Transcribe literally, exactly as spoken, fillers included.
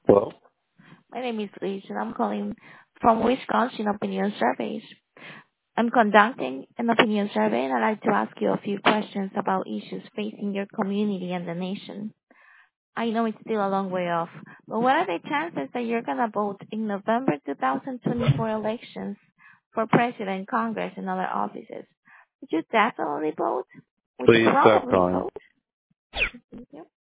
Hello? My name is Liz, and I'm calling from Wisconsin Opinion Surveys. I'm conducting an opinion survey, and I'd like to ask you a few questions about issues facing your community and the nation. I know it's still a long way off, but what are the chances that you're going to vote in November twenty twenty-four elections for president, Congress, and other offices? Would you definitely vote? Would you Please stop probably calling. vote? Thank you.